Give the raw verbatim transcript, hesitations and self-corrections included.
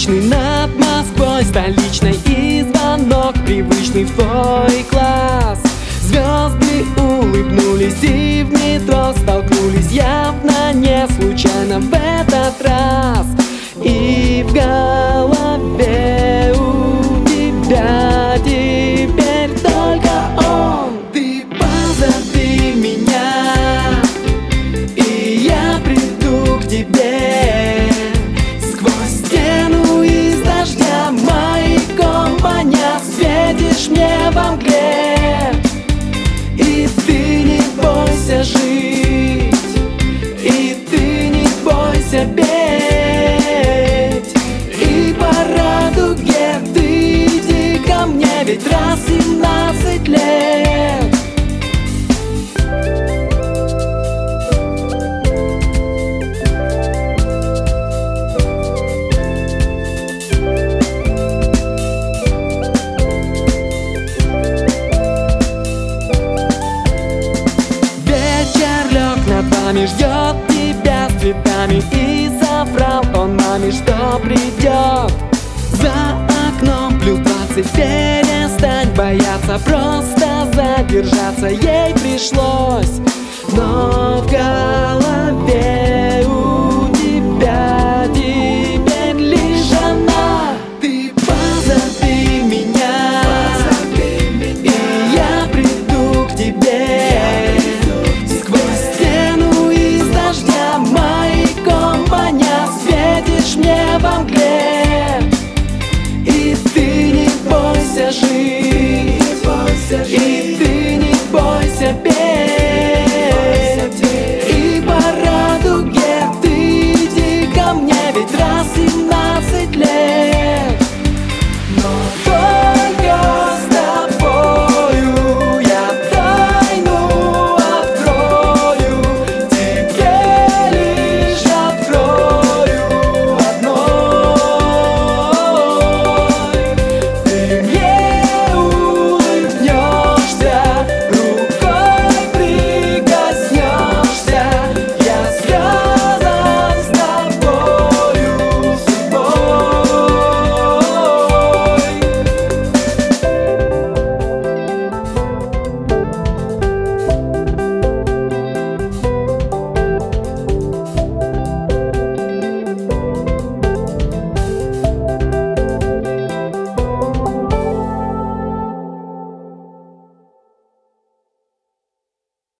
Вечный над Москвой, столичной, и звонок привычный в твой класс. Звезды улыбнулись и в метро столкнулись, явно не случайно в этот раз. И в голове у тебя теперь только он. Ты позови меня, и я приду к тебе. Сквозь стену из дождя маяком поняв, светишь мне во мгле. И ты не бойся жить, и ты не бойся петь. И по радуге ты иди ко мне, ведь раз семнадцать лет. Ждет тебя с цветами, и соврал он маме, что придет. За окном плюс двадцать, перестань бояться, просто задержаться ей пришлось. Но в голове у тебя теперь лишь она. Ты позови меня, и я приду к тебе. Светишь мне во мгле, и ты не бойся жить, и ты не бойся петь. И по радуге ты иди ко мне, ведь раз и